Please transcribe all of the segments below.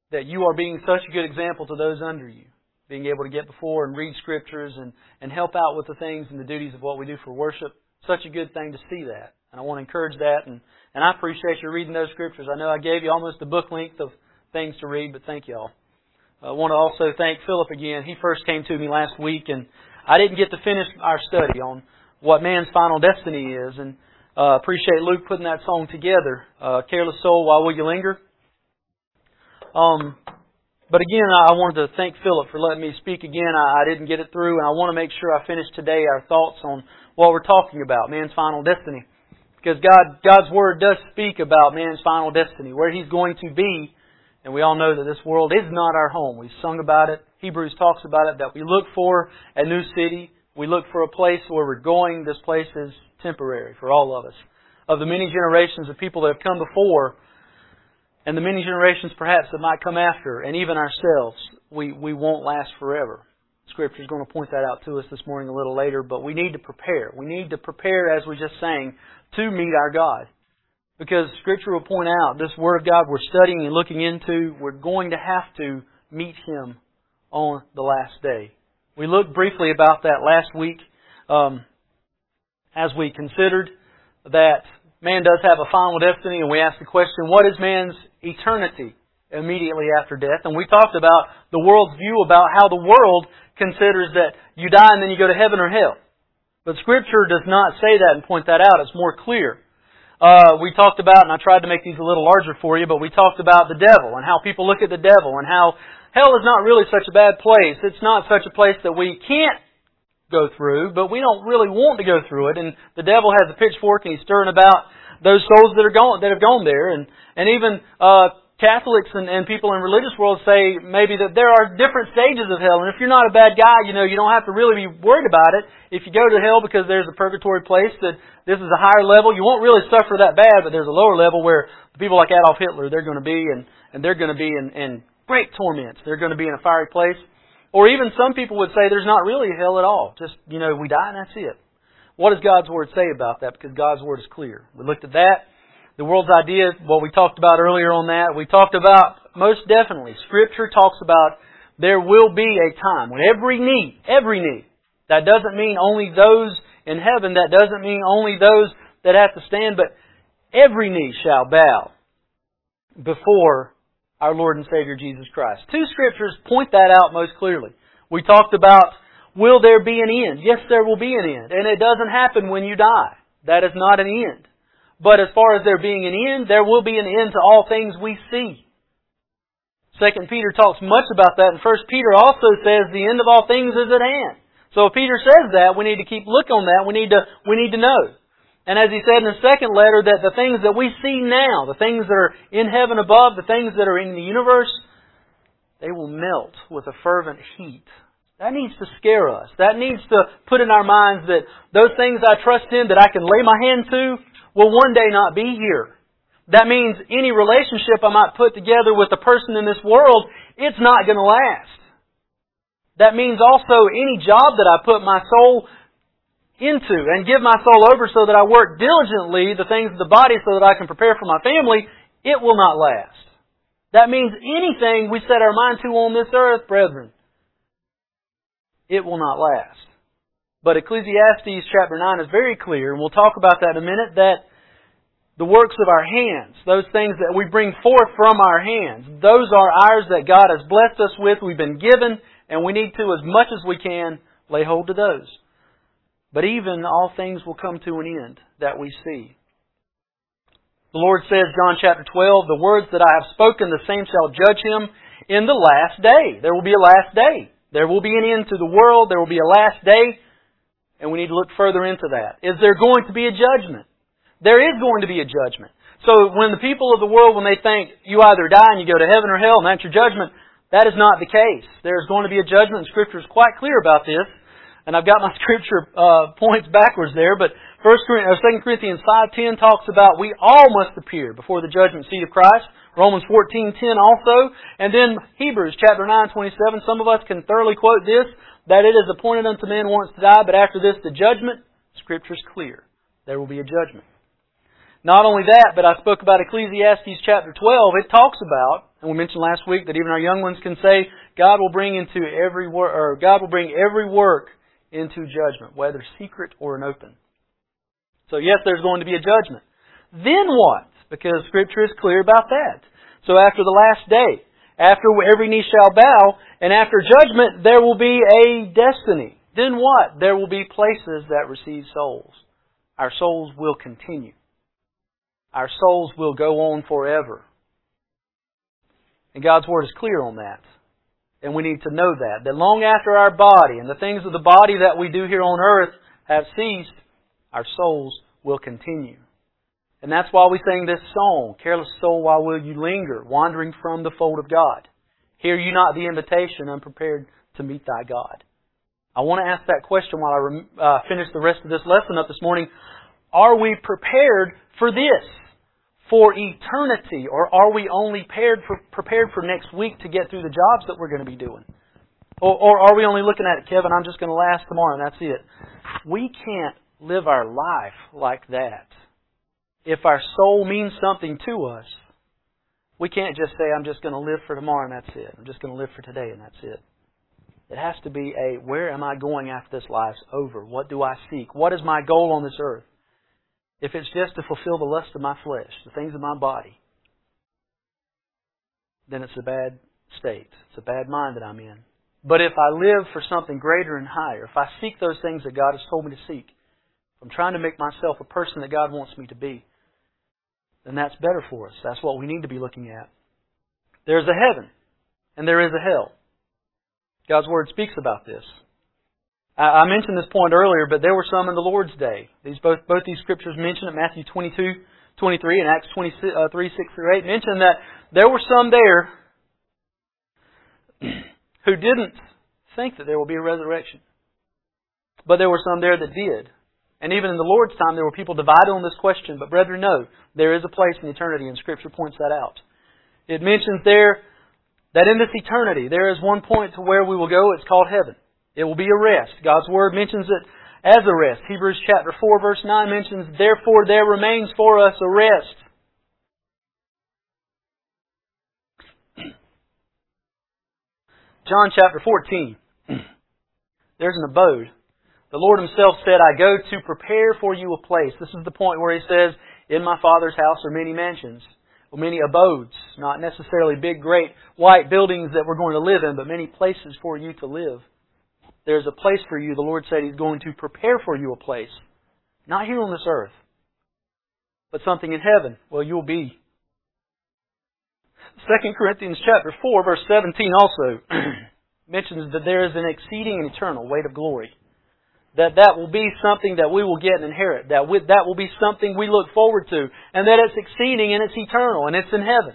that you are being such a good example to those under you. Being able to get before and read Scriptures and help out with the things and the duties of what we do for worship. Such a good thing to see that. And I want to encourage that. And I appreciate you reading those Scriptures. I know I gave you almost a book length of things to read, but thank you all. I want to also thank Philip again. He first came to me last week, and I didn't get to finish our study on what man's final destiny is. And appreciate Luke putting that song together. Careless Soul, Why Will You Linger? But again, I wanted to thank Philip for letting me speak again. I didn't get it through, and I want to make sure I finish today our thoughts on what we're talking about, man's final destiny. Because God's Word does speak about man's final destiny, where he's going to be. And we all know that this world is not our home. We've sung about it. Hebrews talks about it, that we look for a new city. We look for a place where we're going. This place is temporary for all of us. Of the many generations of people that have come before, and the many generations perhaps that might come after, and even ourselves, we won't last forever. Scripture is going to point that out to us this morning a little later, but we need to prepare. We need to prepare, as we just sang, to meet our God. Because Scripture will point out, this Word of God we're studying and looking into, we're going to have to meet Him on the last day. We looked briefly about that last week as we considered that man does have a final destiny, and we asked the question, what is man's eternity immediately after death? And we talked about the world's view about how the world considers that you die and then you go to heaven or hell. But Scripture does not say that and point that out. It's more clear. We talked about, and I tried to make these a little larger for you, but we talked about the devil and how people look at the devil and how hell is not really such a bad place. It's not such a place that we can't go through, but we don't really want to go through it. And the devil has a pitchfork and he's stirring about those souls that have gone there. And even Catholics and people in religious world say maybe that there are different stages of hell. And if you're not a bad guy, you don't have to really be worried about it. If you go to hell because there's a purgatory place, that this is a higher level, you won't really suffer that bad, but there's a lower level where people like Adolf Hitler, they're going to be, and they're going to be in great torments. They're going to be in a fiery place. Or even some people would say there's not really a hell at all. Just, we die and that's it. What does God's Word say about that? Because God's Word is clear. We looked at that. The world's idea, what we talked about earlier on that, we talked about, most definitely, Scripture talks about there will be a time when every knee, that doesn't mean only those in heaven, that doesn't mean only those that have to stand, but every knee shall bow before our Lord and Savior Jesus Christ. Two Scriptures point that out most clearly. We talked about, will there be an end? Yes, there will be an end. And it doesn't happen when you die. That is not an end. But as far as there being an end, there will be an end to all things we see. 2 Peter talks much about that, and 1 Peter also says the end of all things is at hand. So if Peter says that, we need to keep looking on that. We need to know. And as he said in the second letter, that the things that we see now, the things that are in heaven above, the things that are in the universe, they will melt with a fervent heat. That needs to scare us. That needs to put in our minds that those things I trust in, that I can lay my hand to, will one day not be here. That means any relationship I might put together with a person in this world, it's not going to last. That means also any job that I put my soul into and give my soul over so that I work diligently the things of the body so that I can prepare for my family, it will not last. That means anything we set our mind to on this earth, brethren, it will not last. But Ecclesiastes chapter 9 is very clear, and we'll talk about that in a minute, that the works of our hands, those things that we bring forth from our hands, those are ours that God has blessed us with, we've been given, and we need to, as much as we can, lay hold to those. But even all things will come to an end that we see. The Lord says, John chapter 12, the words that I have spoken, the same shall judge him in the last day. There will be a last day. There will be an end to the world. There will be a last day. And we need to look further into that. Is there going to be a judgment? There is going to be a judgment. So when the people of the world, when they think you either die and you go to heaven or hell and that's your judgment, that is not the case. There is going to be a judgment, and Scripture is quite clear about this. And I've got my Scripture points backwards there, but 2 Corinthians 5:10 talks about we all must appear before the judgment seat of Christ. Romans 14:10 also. And then Hebrews chapter 9:27. Some of us can thoroughly quote this, that it is appointed unto man once to die, but after this the judgment. Scripture is clear. There will be a judgment. Not only that, but I spoke about Ecclesiastes chapter 12. It talks about And we mentioned last week that even our young ones can say, God will bring every work into judgment, whether secret or an open. So yes, there's going to be a judgment. Then what? Because Scripture is clear about that. So after the last day, after every knee shall bow, and after judgment, there will be a destiny. Then what? There will be places that receive souls. Our souls will continue. Our souls will go on forever. And God's Word is clear on that. And we need to know that. That long after our body and the things of the body that we do here on earth have ceased, our souls will continue. And that's why we sing this song, "Careless soul, why will you linger, wandering from the fold of God? Hear you not the invitation, unprepared to meet thy God?" I want to ask that question while I finish the rest of this lesson up this morning. Are we prepared for this? For eternity? Or are we only prepared for next week to get through the jobs that we're going to be doing? Or are we only looking at it, Kevin, I'm just going to last tomorrow and that's it? We can't live our life like that. If our soul means something to us, we can't just say, I'm just going to live for tomorrow and that's it. I'm just going to live for today and that's it. It has to be where am I going after this life's over? What do I seek? What is my goal on this earth? If it's just to fulfill the lust of my flesh, the things of my body, then it's a bad state. It's a bad mind that I'm in. But if I live for something greater and higher, if I seek those things that God has told me to seek, if I'm trying to make myself a person that God wants me to be, then that's better for us. That's what we need to be looking at. There's a heaven and there is a hell. God's Word speaks about this. I mentioned this point earlier, but there were some in the Lord's day. Both these Scriptures mention it, Matthew 22:23 and Acts 3:6-8, mention that there were some there who didn't think that there will be a resurrection. But there were some there that did. And even in the Lord's time, there were people divided on this question. But brethren, no, there is a place in eternity, and Scripture points that out. It mentions there that in this eternity, there is one point to where we will go. It's called heaven. It will be a rest. God's Word mentions it as a rest. Hebrews chapter 4, verse 9 mentions, therefore there remains for us a rest. John chapter 14. There's an abode. The Lord Himself said, I go to prepare for you a place. This is the point where He says, in my Father's house are many mansions. Well, many abodes. Not necessarily big, great, white buildings that we're going to live in, but many places for you to live. There's a place for you. The Lord said He's going to prepare for you a place. Not here on this earth, but something in heaven. Well, you'll be. 2 Corinthians chapter 4, verse 17 also mentions that there is an exceeding and eternal weight of glory. That will be something that we will get and inherit. That will be something we look forward to. And that it's exceeding and it's eternal and it's in heaven.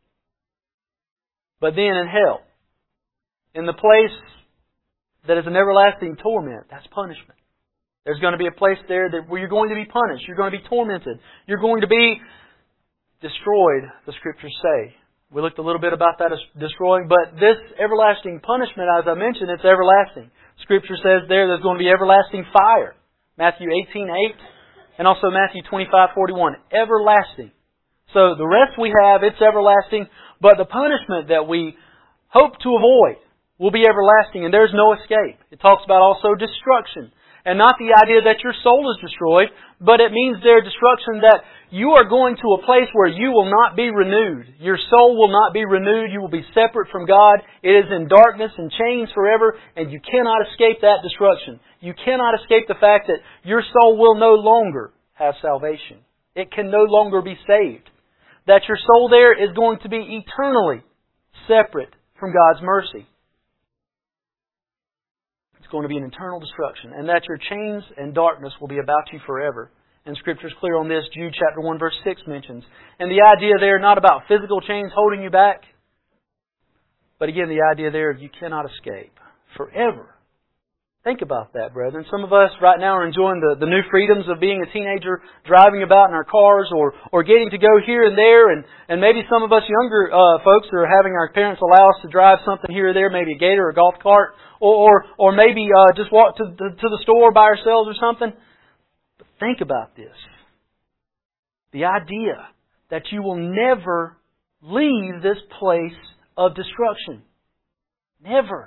But then in hell, in the place that is an everlasting torment, that's punishment. There's going to be a place there where you're going to be punished. You're going to be tormented. You're going to be destroyed, the Scriptures say. We looked a little bit about that as destroying, but this everlasting punishment, as I mentioned, it's everlasting. Scripture says there's going to be everlasting fire. Matthew 18:8 and also Matthew 25:41. Everlasting. So the rest we have, it's everlasting, but the punishment that we hope to avoid will be everlasting, and there's no escape. It talks about also destruction. And not the idea that your soul is destroyed, but it means their destruction that you are going to a place where you will not be renewed. Your soul will not be renewed. You will be separate from God. It is in darkness and chains forever, and you cannot escape that destruction. You cannot escape the fact that your soul will no longer have salvation. It can no longer be saved. That your soul there is going to be eternally separate from God's mercy. Going to be an eternal destruction, and that your chains and darkness will be about you forever. And Scripture is clear on this. Jude chapter 1 verse 6 mentions. And the idea there, not about physical chains holding you back, but again, the idea there of you cannot escape forever. Think about that, brethren. Some of us right now are enjoying the new freedoms of being a teenager, driving about in our cars, or getting to go here and there, and maybe some of us younger folks are having our parents allow us to drive something here or there, maybe a gator or a golf cart, or maybe just walk to the store by ourselves or something. But think about this. The idea that you will never leave this place of destruction. Never.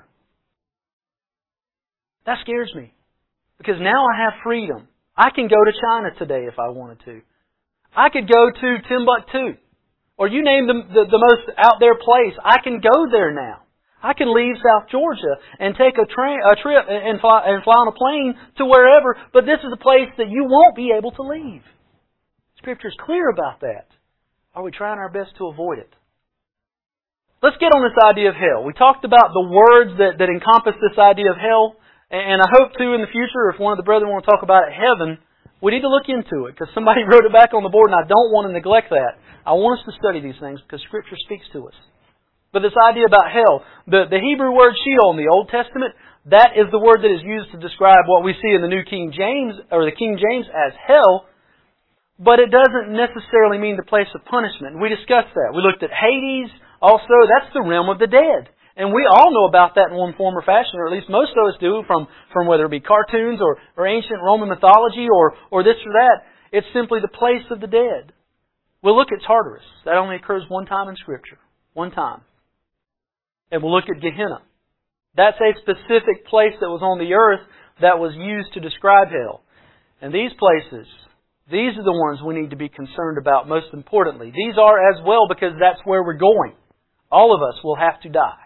That scares me. Because now I have freedom. I can go to China today if I wanted to. I could go to Timbuktu. Or you name the most out there place. I can go there now. I can leave South Georgia and take a trip and fly on a plane to wherever. But this is a place that you won't be able to leave. Scripture is clear about that. Are we trying our best to avoid it? Let's get on this idea of hell. We talked about the words that encompass this idea of hell. And I hope too in the future, if one of the brethren want to talk about it, heaven, we need to look into it. Because somebody wrote it back on the board and I don't want to neglect that. I want us to study these things because Scripture speaks to us. But this idea about hell, the Hebrew word Sheol in the Old Testament, that is the word that is used to describe what we see in the New King James, or the King James as hell. But it doesn't necessarily mean the place of punishment. We discussed that. We looked at Hades. Also, that's the realm of the dead. And we all know about that in one form or fashion, or at least most of us do, from whether it be cartoons or ancient Roman mythology or this or that. It's simply the place of the dead. We'll look at Tartarus. That only occurs one time in Scripture. One time. And we'll look at Gehenna. That's a specific place that was on the earth that was used to describe hell. And these places, these are the ones we need to be concerned about most importantly. These are as well because that's where we're going. All of us will have to die.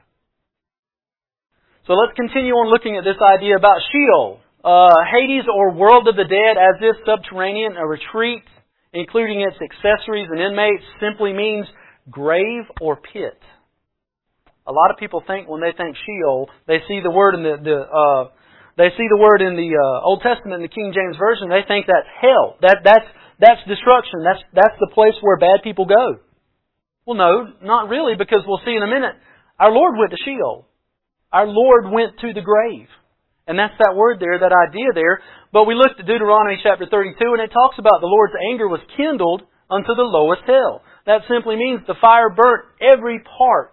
So let's continue on looking at this idea about Sheol. Hades, or world of the dead, as if subterranean, a retreat, including its accessories and inmates, simply means grave or pit. A lot of people think when they think Sheol, they see the word in the Old Testament in the King James Version. They think that's hell. That's destruction. That's the place where bad people go. Well, no, not really, because we'll see in a minute. Our Lord went to Sheol. Our Lord went to the grave. And that's that word there, that idea there. But we looked at Deuteronomy chapter 32, and it talks about the Lord's anger was kindled unto the lowest hell. That simply means the fire burnt every part,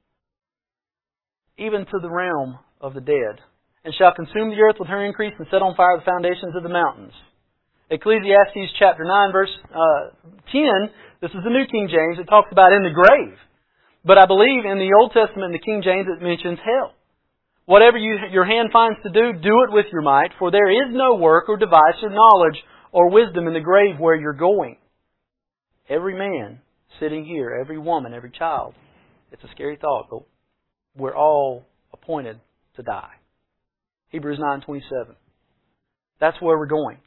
even to the realm of the dead, and shall consume the earth with her increase and set on fire the foundations of the mountains. Ecclesiastes chapter 9, verse 10, this is the New King James, it talks about in the grave. But I believe in the Old Testament, in the King James, it mentions hell. Whatever your hand finds to do, do it with your might, for there is no work or device or knowledge or wisdom in the grave where you're going. Every man sitting here, every woman, every child, it's a scary thought, but we're all appointed to die. Hebrews 9:27. That's where we're going.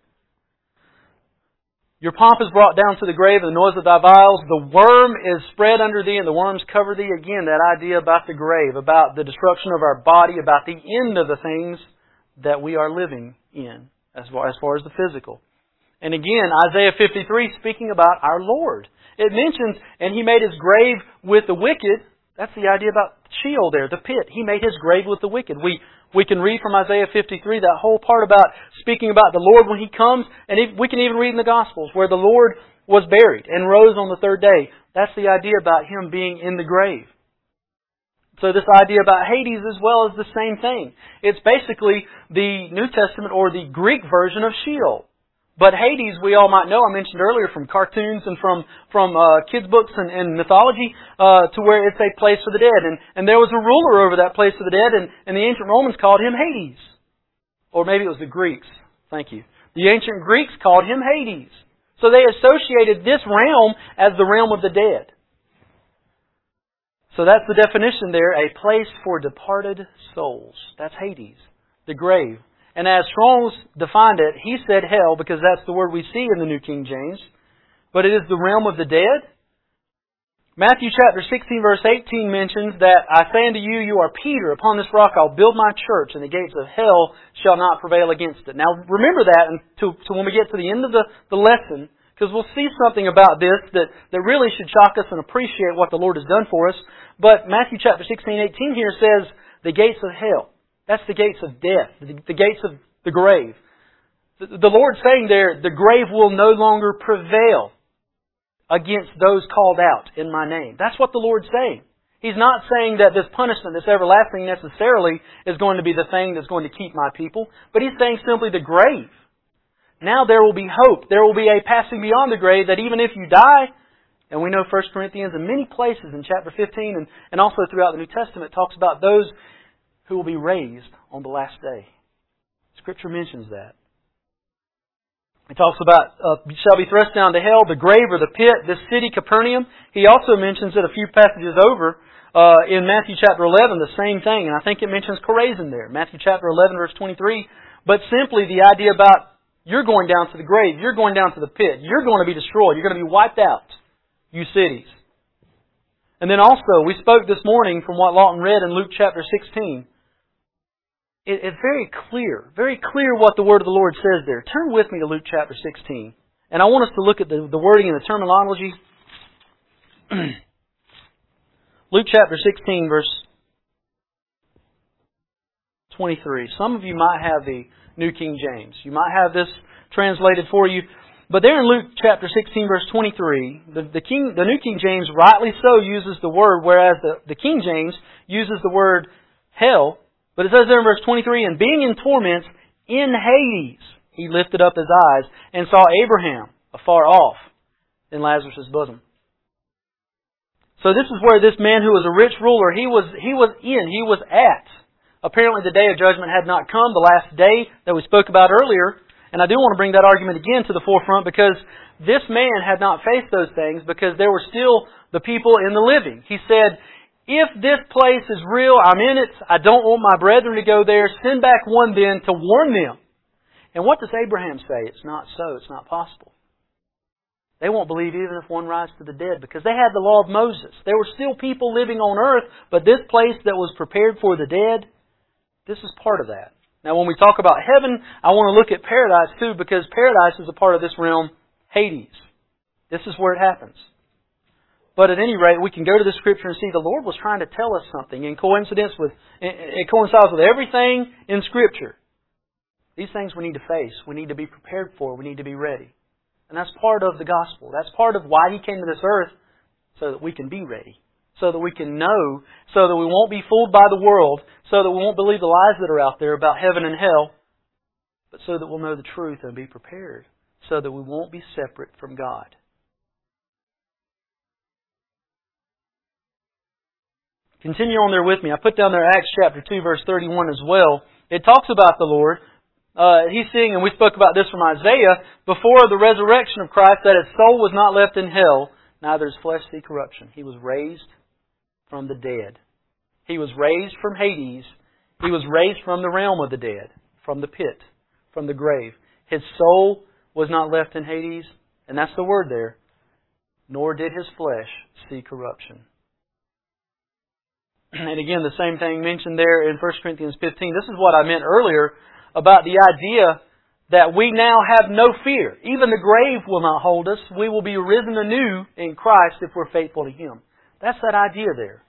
Your pomp is brought down to the grave, and the noise of thy vials. The worm is spread under thee, and the worms cover thee. Again, that idea about the grave, about the destruction of our body, about the end of the things that we are living in, as far as the physical. And again, Isaiah 53, speaking about our Lord. It mentions, and He made His grave with the wicked. That's the idea about Sheol there, the pit. He made His grave with the wicked. We can read from Isaiah 53, that whole part about speaking about the Lord when He comes. And we can even read in the Gospels where the Lord was buried and rose on the third day. That's the idea about Him being in the grave. So this idea about Hades as well is the same thing. It's basically the New Testament or the Greek version of Sheol. But Hades, we all might know, I mentioned earlier, from cartoons and from kids' books and mythology, to where it's a place for the dead. And there was a ruler over that place for the dead, and the ancient Romans called him Hades. Or maybe it was the Greeks. Thank you. The ancient Greeks called him Hades. So they associated this realm as the realm of the dead. So that's the definition there, a place for departed souls. That's Hades, the grave. And as Strong's defined it, he said hell, because that's the word we see in the New King James. But it is the realm of the dead. Matthew chapter 16 verse 18 mentions that, I say unto you, you are Peter. Upon this rock I'll build my church, and the gates of hell shall not prevail against it. Now remember that until when we get to the end of the lesson, because we'll see something about this that really should shock us and appreciate what the Lord has done for us. But Matthew chapter 16:18 here says, the gates of hell. That's the gates of death, the gates of the grave. The Lord's saying there, the grave will no longer prevail against those called out in my name. That's what the Lord's saying. He's not saying that this punishment, this everlasting necessarily, is going to be the thing that's going to keep my people. But He's saying simply the grave. Now there will be hope. There will be a passing beyond the grave, that even if you die, And we know 1 Corinthians in many places in chapter 15 and also throughout the New Testament talks about those who will be raised on the last day. Scripture mentions that. It talks about shall be thrust down to hell, the grave or the pit, this city Capernaum. He also mentions it a few passages over in Matthew chapter 11, the same thing. And I think it mentions Chorazin there. Matthew chapter 11 verse 23. But simply the idea about you're going down to the grave, you're going down to the pit, you're going to be destroyed, you're going to be wiped out, you cities. And then also, we spoke this morning from what Lawton read in Luke chapter 16. It's very clear what the Word of the Lord says there. Turn with me to Luke chapter 16. And I want us to look at the wording and the terminology. Luke chapter 16 verse 23. Some of you might have the New King James. You might have this translated for you. But there in Luke chapter 16 verse 23, the New King James rightly so uses the word, whereas the King James uses the word hell. But it says there in verse 23, and being in torments in Hades, he lifted up his eyes and saw Abraham afar off in Lazarus' bosom. So this is where this man who was a rich ruler, he was at. Apparently the day of judgment had not come, the last day that we spoke about earlier. And I do want to bring that argument again to the forefront because this man had not faced those things because there were still the people in the living. He said, if this place is real, I'm in it, I don't want my brethren to go there, send back one then to warn them. And what does Abraham say? It's not so, it's not possible. They won't believe even if one rise to the dead because they had the law of Moses. There were still people living on earth, but this place that was prepared for the dead, this is part of that. Now when we talk about heaven, I want to look at paradise too because paradise is a part of this realm, Hades. This is where it happens. But at any rate, we can go to the Scripture and see the Lord was trying to tell us something it coincides with everything in Scripture. These things we need to face. We need to be prepared for. We need to be ready. And that's part of the gospel. That's part of why He came to this earth, so that we can be ready. So that we can know, so that we won't be fooled by the world, so that we won't believe the lies that are out there about heaven and hell, but so that we'll know the truth and be prepared, so that we won't be separate from God. Continue on there with me. I put down there Acts chapter 2 verse 31 as well. It talks about the Lord. He's seeing, and we spoke about this from Isaiah, before the resurrection of Christ, that His soul was not left in hell, neither His flesh see corruption. He was raised from the dead. He was raised from Hades. He was raised from the realm of the dead, from the pit, from the grave. His soul was not left in Hades, and that's the word there, nor did His flesh see corruption. And again, the same thing mentioned there in 1 Corinthians 15. This is what I meant earlier about the idea that we now have no fear. Even the grave will not hold us. We will be risen anew in Christ if we're faithful to Him. That's that idea there.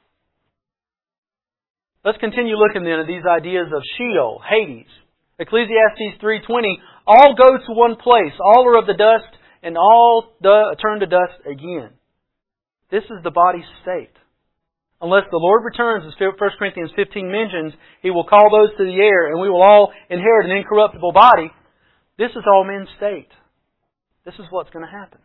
Let's continue looking then at these ideas of Sheol, Hades. Ecclesiastes 3:20, all go to one place. All are of the dust, and all turn to dust again. This is the body's state. Unless the Lord returns, as 1 Corinthians 15 mentions, He will call those to the air, and we will all inherit an incorruptible body. This is all men's state. This is what's going to happen.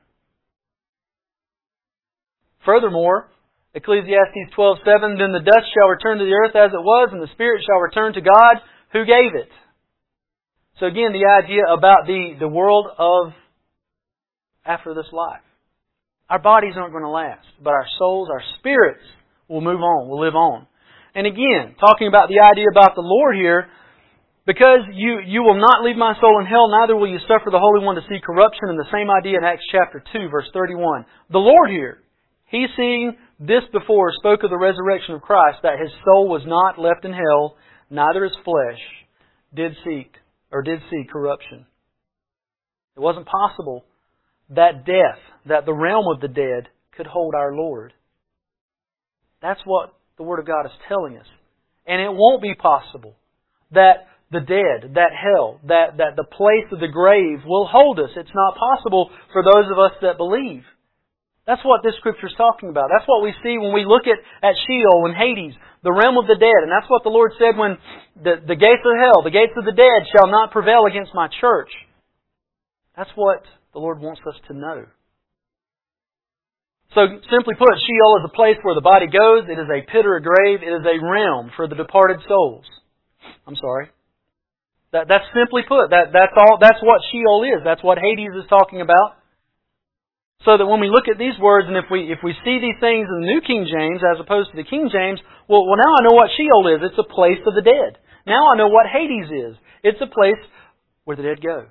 Furthermore, Ecclesiastes 12:7, then the dust shall return to the earth as it was, and the spirit shall return to God who gave it. So again, the idea about the world of after this life. Our bodies aren't going to last, but our souls, our spirits will move on, will live on. And again, talking about the idea about the Lord here, because you will not leave my soul in hell, neither will you suffer the Holy One to see corruption. And the same idea in Acts chapter 2, verse 31. The Lord here, He's seeing this before, spoke of the resurrection of Christ, that His soul was not left in hell, neither His flesh did see corruption. It wasn't possible that death, that the realm of the dead could hold our Lord. That's what the Word of God is telling us. And it won't be possible that the dead, that hell, that the place of the grave will hold us. It's not possible for those of us that believe. That's what this Scripture is talking about. That's what we see when we look at Sheol and Hades, the realm of the dead. And that's what the Lord said when the gates of hell, the gates of the dead shall not prevail against my church. That's what the Lord wants us to know. So simply put, Sheol is a place where the body goes. It is a pit or a grave. It is a realm for the departed souls. I'm sorry. That's simply put. That's all. That's what Sheol is. That's what Hades is talking about. So that when we look at these words, and if we see these things in the New King James as opposed to the King James, well now I know what Sheol is. It's a place of the dead. Now I know what Hades is. It's a place where the dead go.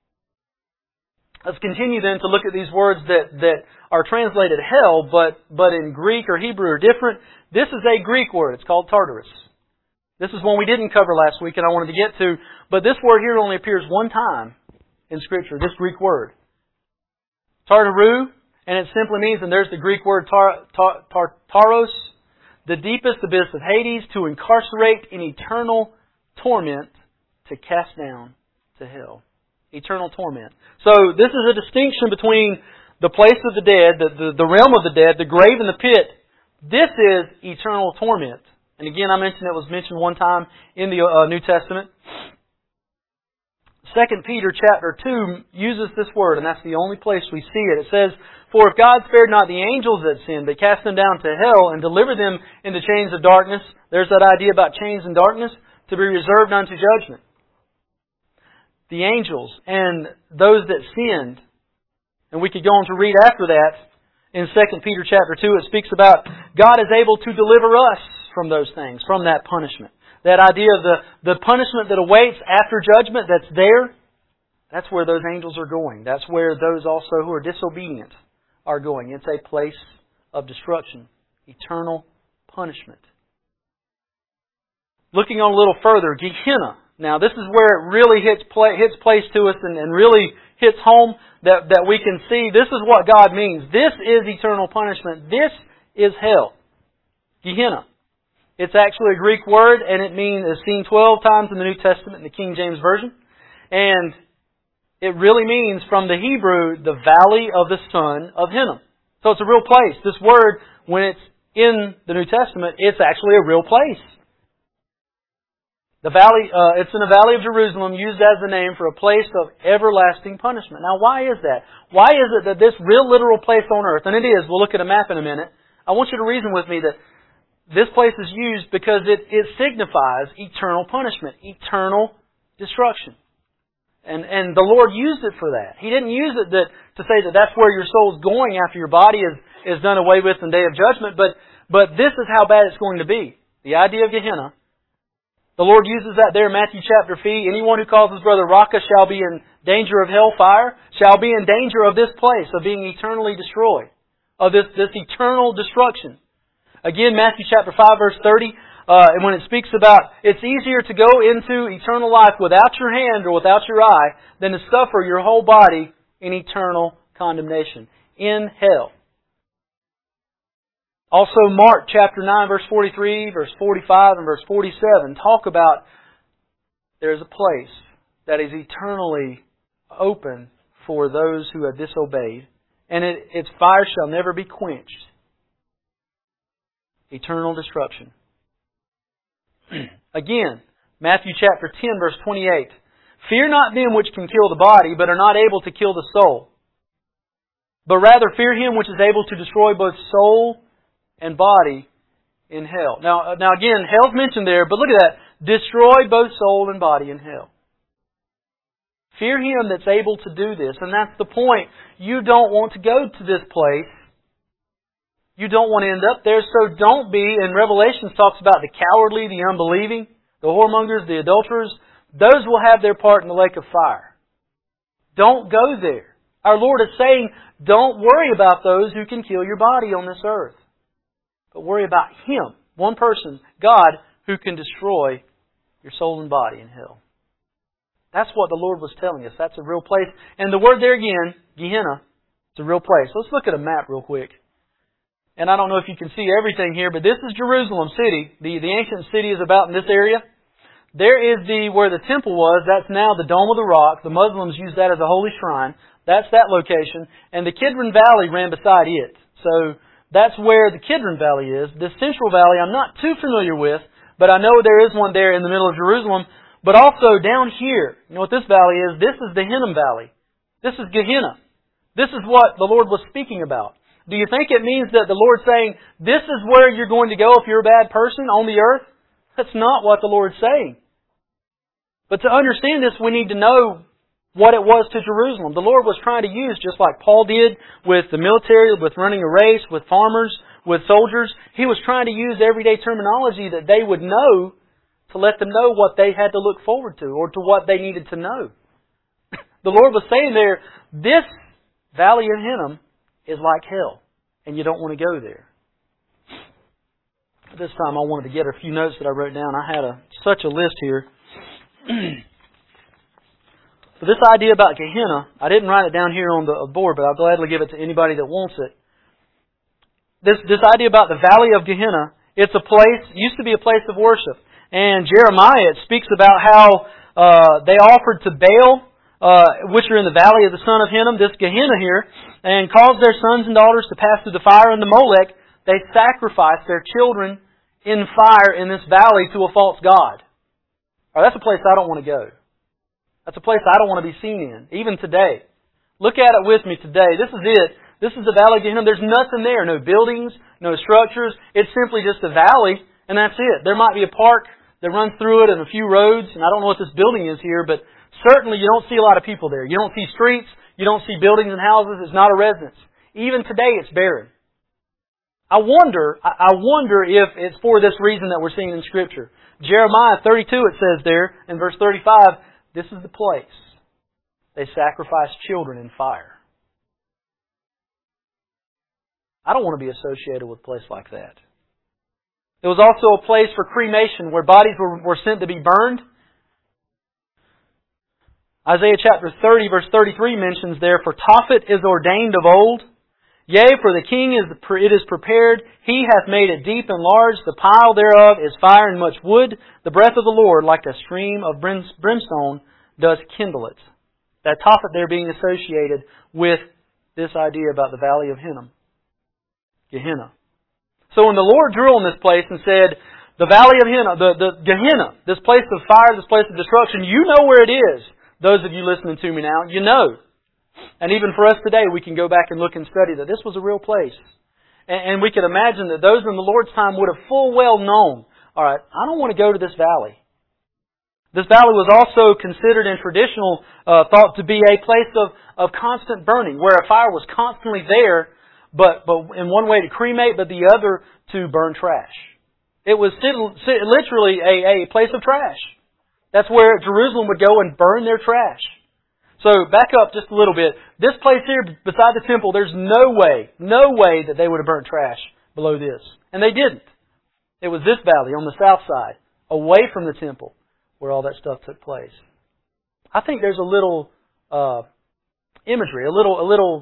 Let's continue then to look at these words that are translated hell, but in Greek or Hebrew are different. This is a Greek word. It's called Tartarus. This is one we didn't cover last week and I wanted to get to. But this word here only appears one time in Scripture, this Greek word. Tartaru, and it simply means, and there's the Greek word tartaros, the deepest abyss of Hades, to incarcerate in eternal torment, to cast down to hell. Eternal torment. So this is a distinction between the place of the dead, the realm of the dead, the grave and the pit. This is eternal torment. And again, I mentioned it was mentioned one time in the New Testament. 2 Peter chapter 2 uses this word, and that's the only place we see it. It says, "For if God spared not the angels that sinned, but cast them down to hell and delivered them into chains of darkness," there's that idea about chains and darkness, "to be reserved unto judgment." The angels and those that sinned, and we could go on to read after that in 2 Peter chapter 2, it speaks about God is able to deliver us from those things, from that punishment. That idea of the punishment that awaits after judgment that's there, that's where those angels are going. That's where those also who are disobedient are going. It's a place of destruction, eternal punishment. Looking on a little further, Gehenna. Now this is where it really hits place to us and really hits home that we can see this is what God means. This is eternal punishment. This is hell. Gehenna. It's actually a Greek word, and it means it's seen 12 times in the New Testament in the King James Version. And it really means, from the Hebrew, the valley of the son of Hinnom. So it's a real place. This word, when it's in the New Testament, it's actually a real place. The valley, it's in the valley of Jerusalem, used as the name for a place of everlasting punishment. Now, why is that? Why is it that this real literal place on earth, and it is, we'll look at a map in a minute, I want you to reason with me that this place is used because it signifies eternal punishment, eternal destruction. And the Lord used it for that. He didn't use it to say that that's where your soul's going after your body is done away with in the day of judgment, but this is how bad it's going to be. The idea of Gehenna. The Lord uses that there in Matthew chapter 3. Anyone who calls his brother Raca shall be in danger of hellfire, shall be in danger of this place, of being eternally destroyed, of this eternal destruction. Again, Matthew chapter 5 verse 30, and when it speaks about it's easier to go into eternal life without your hand or without your eye than to suffer your whole body in eternal condemnation, in hell. Also, Mark chapter 9 verse 43, verse 45 and verse 47 talk about there's a place that is eternally open for those who have disobeyed, and its fire shall never be quenched. Eternal destruction. Again, Matthew chapter 10 verse 28. "Fear not them which can kill the body, but are not able to kill the soul. But rather fear Him which is able to destroy both soul and body in hell." Now again, hell's mentioned there, but look at that. Destroy both soul and body in hell. Fear Him that's able to do this. And that's the point. You don't want to go to this place. You don't want to end up there, so don't be. And Revelation talks about the cowardly, the unbelieving, the whoremongers, the adulterers. Those will have their part in the lake of fire. Don't go there. Our Lord is saying, don't worry about those who can kill your body on this earth. But worry about Him, one person, God, who can destroy your soul and body in hell. That's what the Lord was telling us. That's a real place. And the word there again, Gehenna, it's a real place. Let's look at a map real quick. And I don't know if you can see everything here, but this is Jerusalem city. The ancient city is about in this area. There is where the temple was. That's now the Dome of the Rock. The Muslims use that as a holy shrine. That's that location. And the Kidron Valley ran beside it. So that's where the Kidron Valley is. The Central Valley I'm not too familiar with, but I know there is one there in the middle of Jerusalem. But also down here, you know what this valley is? This is the Hinnom Valley. This is Gehenna. This is what the Lord was speaking about. Do you think it means that the Lord's saying, this is where you're going to go if you're a bad person on the earth? That's not what the Lord's saying. But to understand this, we need to know what it was to Jerusalem. The Lord was trying to use, just like Paul did with the military, with running a race, with farmers, with soldiers. He was trying to use everyday terminology that they would know to let them know what they had to look forward to or to what they needed to know. The Lord was saying there, this valley of Hinnom is like hell, and you don't want to go there. This time I wanted to get a few notes that I wrote down. I had such a list here. So this idea about Gehenna, I didn't write it down here on the board, but I'll gladly give it to anybody that wants it. This idea about the valley of Gehenna, it's a place, used to be a place of worship. And Jeremiah, it speaks about how they offered to Baal, which are in the valley of the son of Hinnom, this Gehenna here, and caused their sons and daughters to pass through the fire. And the Molech, they sacrificed their children in fire in this valley to a false god. That's a place I don't want to go. That's a place I don't want to be seen in, even today. Look at it with me today. This is it. This is the valley of Gehenna. There's nothing there. No buildings, no structures. It's simply just a valley, and that's it. There might be a park that runs through it and a few roads, and I don't know what this building is here, but certainly you don't see a lot of people there. You don't see streets. You don't see buildings and houses. It's not a residence. Even today, it's barren. I wonder if it's for this reason that we're seeing in Scripture. Jeremiah 32, it says there, in verse 35, this is the place. They sacrifice children in fire. I don't want to be associated with a place like that. It was also a place for cremation where bodies were sent to be burned. Isaiah chapter 30 verse 33 mentions there, for Tophet is ordained of old. Yea, for the king it is prepared. He hath made it deep and large. The pile thereof is fire and much wood. The breath of the Lord, like a stream of brimstone, does kindle it. That Tophet there being associated with this idea about the valley of Hinnom. Gehenna. So when the Lord drew on this place and said, the valley of Hinnom, the Gehenna, this place of fire, this place of destruction, you know where it is. Those of you listening to me now, you know. And even for us today, we can go back and look and study that this was a real place. And we can imagine that those in the Lord's time would have full well known, all right, I don't want to go to this valley. This valley was also considered in traditional thought to be a place of constant burning, where a fire was constantly there, but in one way to cremate, but the other to burn trash. It was literally a place of trash. That's where Jerusalem would go and burn their trash. So back up just a little bit. This place here beside the temple, there's no way that they would have burnt trash below this. And they didn't. It was this valley on the south side, away from the temple, where all that stuff took place. I think there's a little imagery, a little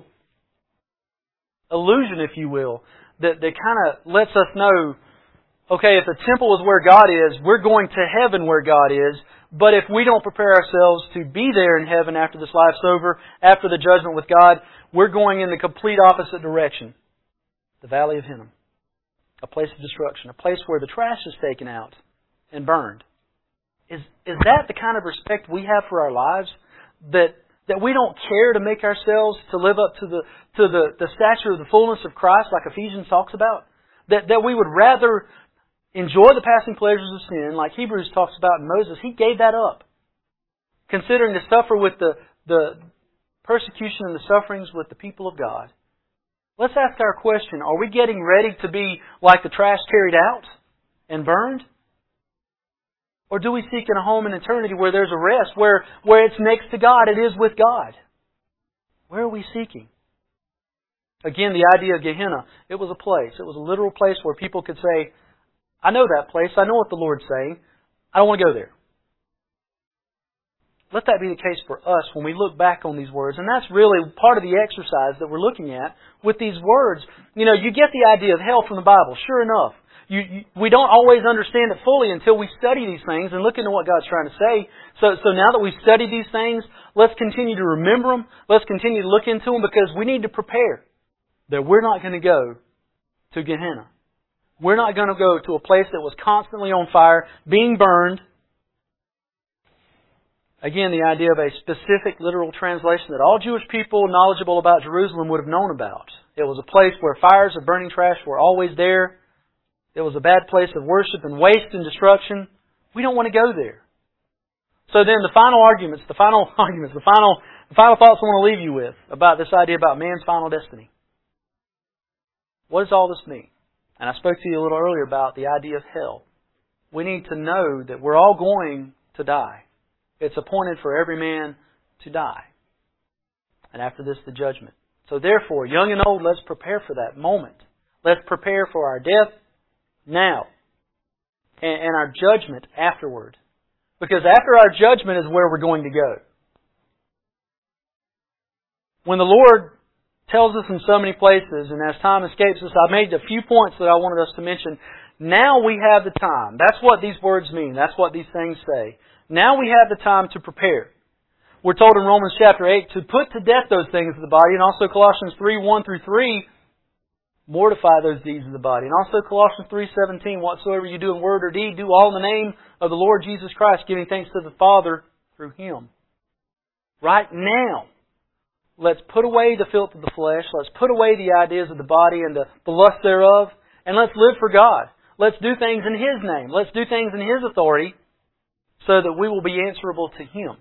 illusion, if you will, that kind of lets us know, okay, if the temple is where God is, we're going to heaven where God is. But if we don't prepare ourselves to be there in heaven after this life's over, after the judgment with God, we're going in the complete opposite direction. The Valley of Hinnom. A place of destruction. A place where the trash is taken out and burned. Is that the kind of respect we have for our lives? That we don't care to make ourselves to live up to the stature of the fullness of Christ, like Ephesians talks about? That we would rather enjoy the passing pleasures of sin, like Hebrews talks about in Moses. He gave that up. Considering to suffer with the persecution and the sufferings with the people of God. Let's ask our question, are we getting ready to be like the trash carried out and burned? Or do we seek in a home in eternity where there's a rest, where it's next to God, it is with God? Where are we seeking? Again, the idea of Gehenna, it was a place. It was a literal place where people could say, I know that place. I know what the Lord's saying. I don't want to go there. Let that be the case for us when we look back on these words. And that's really part of the exercise that we're looking at with these words. You know, you get the idea of hell from the Bible, sure enough. We don't always understand it fully until we study these things and look into what God's trying to say. So now that we've studied these things, let's continue to remember them. Let's continue to look into them, because we need to prepare that we're not going to go to Gehenna. We're not going to go to a place that was constantly on fire, being burned. Again, the idea of a specific literal translation that all Jewish people knowledgeable about Jerusalem would have known about. It was a place where fires of burning trash were always there. It was a bad place of worship and waste and destruction. We don't want to go there. So then the final thoughts I want to leave you with about this idea about man's final destiny. What does all this mean? And I spoke to you a little earlier about the idea of hell. We need to know that we're all going to die. It's appointed for every man to die. And after this, the judgment. So therefore, young and old, let's prepare for that moment. Let's prepare for our death now. And our judgment afterward. Because after our judgment is where we're going to go. When the Lord tells us in so many places, and as time escapes us, I've made a few points that I wanted us to mention. Now we have the time. That's what these words mean. That's what these things say. Now we have the time to prepare. We're told in Romans chapter 8 to put to death those things of the body, and also Colossians 3:1-3, mortify those deeds of the body. And also Colossians 3:17, whatsoever you do in word or deed, do all in the name of the Lord Jesus Christ, giving thanks to the Father through Him. Right now, let's put away the filth of the flesh, let's put away the ideas of the body and the lust thereof, and let's live for God. Let's do things in His name. Let's do things in His authority so that we will be answerable to Him.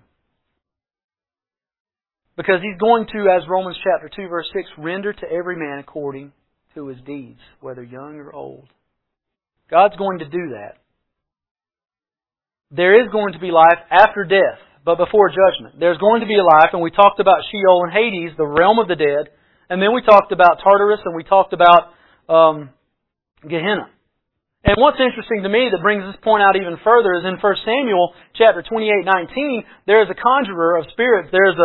Because He's going to, as Romans chapter 2 verse 6, render to every man according to his deeds, whether young or old. God's going to do that. There is going to be life after death, but before judgment. There's going to be a life, and we talked about Sheol and Hades, the realm of the dead, and then we talked about Tartarus, and we talked about Gehenna. And what's interesting to me that brings this point out even further is in 1 Samuel chapter 28:19, there is a conjurer of spirits. There's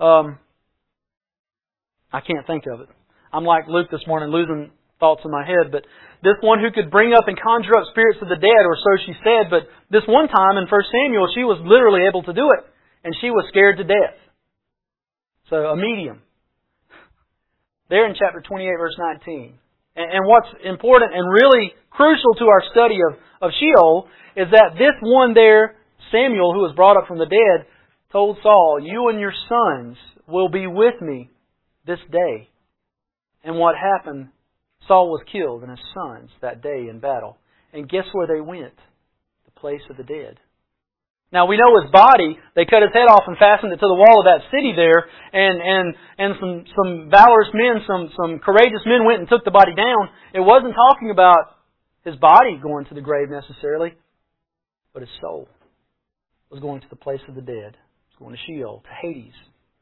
I can't think of it. I'm like Luke this morning, losing thoughts in my head. But this one who could bring up and conjure up spirits of the dead, or so she said. But this one time in 1 Samuel, she was literally able to do it. And she was scared to death. So a medium. There in chapter 28, verse 19. And what's important and really crucial to our study of Sheol is that this one there, Samuel, who was brought up from the dead, told Saul, you and your sons will be with me this day. And what happened? Saul was killed and his sons that day in battle. And guess where they went? The place of the dead. Now we know his body, they cut his head off and fastened it to the wall of that city there, and some valorous men, some courageous men went and took the body down. It wasn't talking about his body going to the grave necessarily, but his soul was going to the place of the dead. It was going to Sheol, to Hades.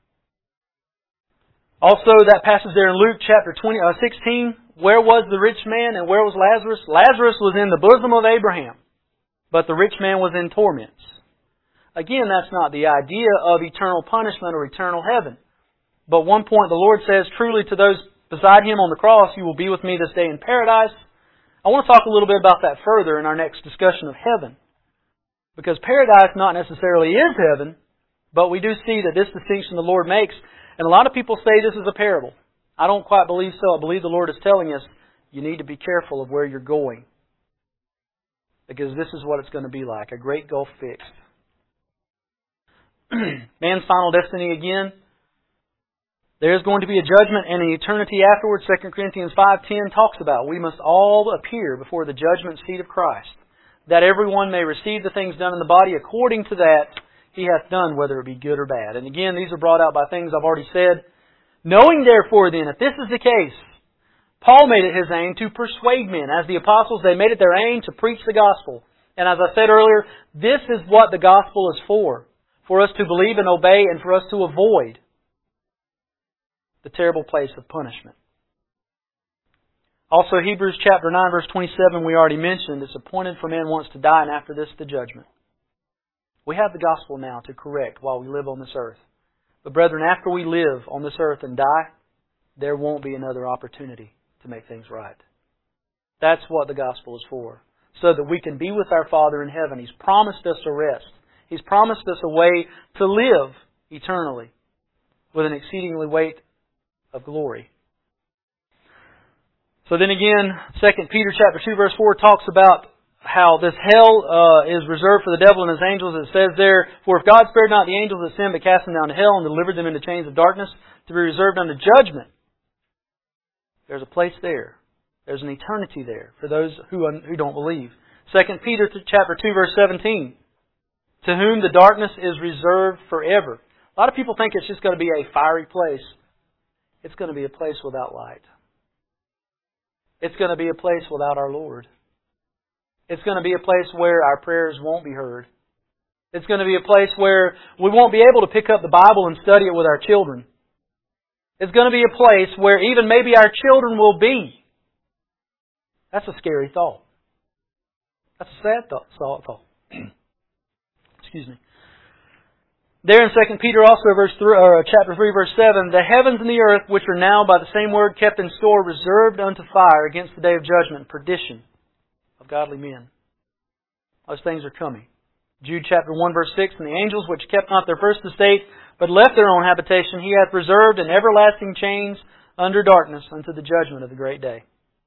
Also, that passage there in Luke chapter 16, where was the rich man and where was Lazarus? Lazarus was in the bosom of Abraham, but the rich man was in torments. Again, that's not the idea of eternal punishment or eternal heaven. But one point the Lord says, truly to those beside Him on the cross, you will be with me this day in paradise. I want to talk a little bit about that further in our next discussion of heaven. Because paradise not necessarily is heaven, but we do see that this distinction the Lord makes. And a lot of people say this is a parable. I don't quite believe so. I believe the Lord is telling us you need to be careful of where you're going. Because this is what it's going to be like. A great gulf fixed. Man's final destiny again. There is going to be a judgment and an eternity afterwards. 2 Corinthians 5:10 talks about we must all appear before the judgment seat of Christ, that everyone may receive the things done in the body according to that he hath done, whether it be good or bad. And again, these are brought out by things I've already said. Knowing therefore then, if this is the case, Paul made it his aim to persuade men. As the apostles, they made it their aim to preach the gospel. And as I said earlier, this is what the gospel is for us to believe and obey and for us to avoid the terrible place of punishment. Also, Hebrews chapter 9, verse 27, we already mentioned, it's appointed for man once to die, and after this, the judgment. We have the gospel now to correct while we live on this earth. But brethren, after we live on this earth and die, there won't be another opportunity to make things right. That's what the gospel is for. So that we can be with our Father in heaven. He's promised us a rest. He's promised us a way to live eternally with an exceedingly weight of glory. So then again, 2 Peter chapter 2 verse 4 talks about how this hell is reserved for the devil and his angels. It says there, "For if God spared not the angels that sinned, but cast them down to hell and delivered them into chains of darkness to be reserved unto judgment." There's a place there. There's an eternity there for those who don't believe. 2 Peter chapter 2, verse 17. "To whom the darkness is reserved forever." A lot of people think it's just going to be a fiery place. It's going to be a place without light. It's going to be a place without our Lord. It's going to be a place where our prayers won't be heard. It's going to be a place where we won't be able to pick up the Bible and study it with our children. It's going to be a place where even maybe our children will be. That's a scary thought. That's a sad thought. Excuse me. There in 2 Peter also, chapter 3, verse 7, "The heavens and the earth, which are now by the same word kept in store, reserved unto fire against the day of judgment and perdition of godly men." Those things are coming. Jude chapter 1, verse 6, "And the angels which kept not their first estate, but left their own habitation, He hath reserved in everlasting chains under darkness unto the judgment of the great day."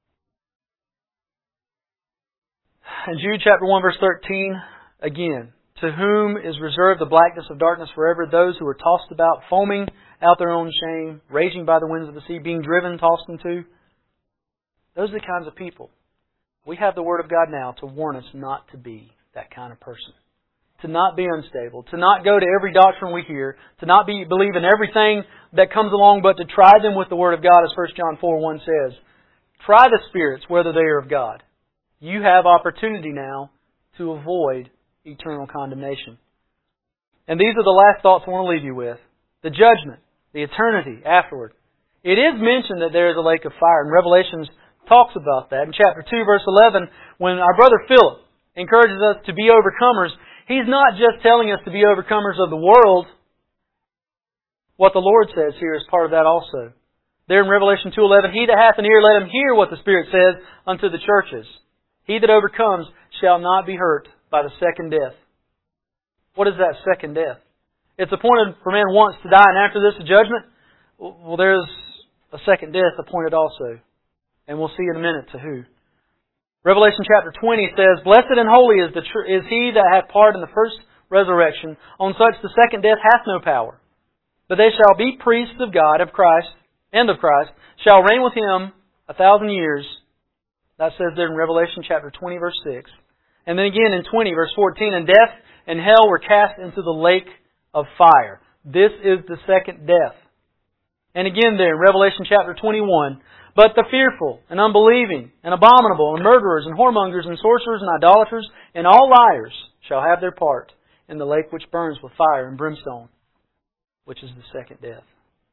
And Jude chapter 1, verse 13, again, "To whom is reserved the blackness of darkness forever, those who are tossed about, foaming out their own shame, raging by the winds of the sea, being driven, tossed into." Those are the kinds of people. We have the Word of God now to warn us not to be that kind of person. To not be unstable. To not go to every doctrine we hear. To not believe in everything that comes along, but to try them with the Word of God, as 1 John 4:1 says. Try the spirits, whether they are of God. You have opportunity now to avoid eternal condemnation. And these are the last thoughts I want to leave you with. The judgment, the eternity afterward. It is mentioned that there is a lake of fire, and Revelations talks about that. In chapter 2, verse 11, when our brother Philip encourages us to be overcomers, he's not just telling us to be overcomers of the world. What the Lord says here is part of that also. There in Revelation 2:11, "He that hath an ear, let him hear what the Spirit says unto the churches. He that overcomes shall not be hurt by the second death." What is that second death? It's appointed for man once to die, and after this a judgment. Well, there's a second death appointed also. And we'll see in a minute to who. Revelation chapter 20 says, "Blessed and holy is he that hath part in the first resurrection. On such the second death hath no power. But they shall be priests of God, of Christ, and of Christ, shall reign with Him 1,000 years." That says there in Revelation chapter 20, verse 6. And then again in 20, verse 14, "And death and hell were cast into the lake of fire." This is the second death. And again there in Revelation chapter 21, "But the fearful and unbelieving and abominable and murderers and whoremongers and sorcerers and idolaters and all liars shall have their part in the lake which burns with fire and brimstone," which is the second death.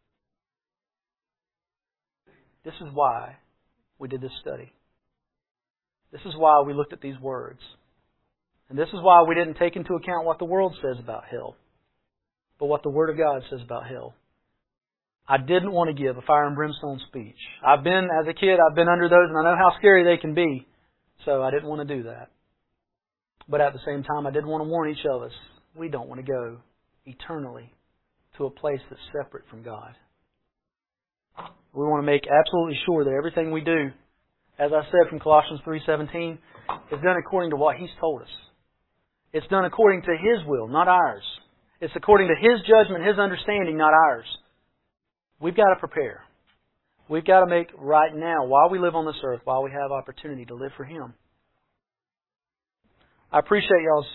This is why we did this study. This is why we looked at these words. And this is why we didn't take into account what the world says about hell, but what the Word of God says about hell. I didn't want to give a fire and brimstone speech. As a kid, I've been under those, and I know how scary they can be. So I didn't want to do that. But at the same time, I did want to warn each of us, we don't want to go eternally to a place that's separate from God. We want to make absolutely sure that everything we do, as I said from Colossians 3:17, is done according to what He's told us. It's done according to His will, not ours. It's according to His judgment, His understanding, not ours. We've got to prepare. We've got to make right now, while we live on this earth, while we have opportunity to live for Him. I appreciate y'all's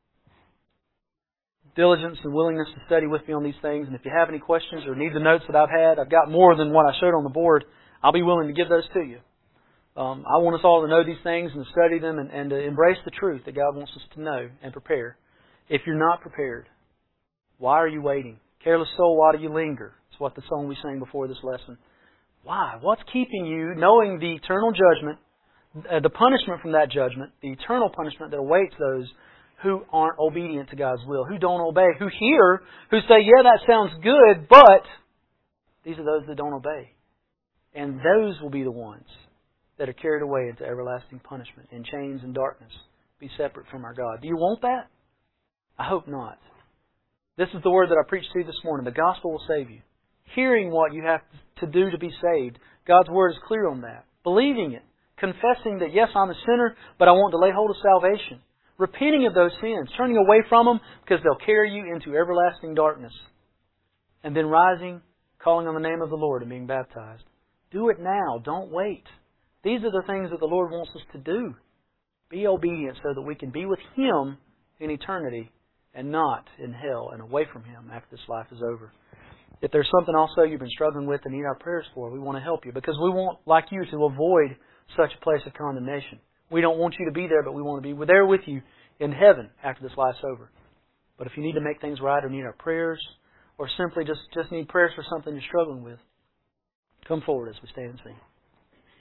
diligence and willingness to study with me on these things. And if you have any questions or need the notes that I've had, I've got more than what I showed on the board. I'll be willing to give those to you. I want us all to know these things and to study them and to embrace the truth that God wants us to know and prepare. If you're not prepared, why are you waiting? Careless soul, why do you linger? It's what the song we sang before this lesson. Why? What's keeping you knowing the eternal judgment, the punishment from that judgment, the eternal punishment that awaits those who aren't obedient to God's will, who don't obey, who hear, who say, yeah, that sounds good, but these are those that don't obey. And those will be the ones that are carried away into everlasting punishment, in chains and darkness, be separate from our God. Do you want that? I hope not. This is the word that I preached to you this morning. The gospel will save you. Hearing what you have to do to be saved. God's word is clear on that. Believing it. confessing that, yes, I'm a sinner, but I want to lay hold of salvation. Repenting of those sins, turning away from them because they'll carry you into everlasting darkness. And then rising, calling on the name of the Lord and being baptized. Do it now. Don't wait. These are the things that the Lord wants us to do. Be obedient so that we can be with Him in eternity and not in hell and away from Him after this life is over. If there's something also you've been struggling with and need our prayers for, we want to help you because we want, like you, to avoid such a place of condemnation. We don't want you to be there, but we want to be there with you in heaven after this life's over. But if you need to make things right or need our prayers or simply just need prayers for something you're struggling with, come forward as we stand and sing.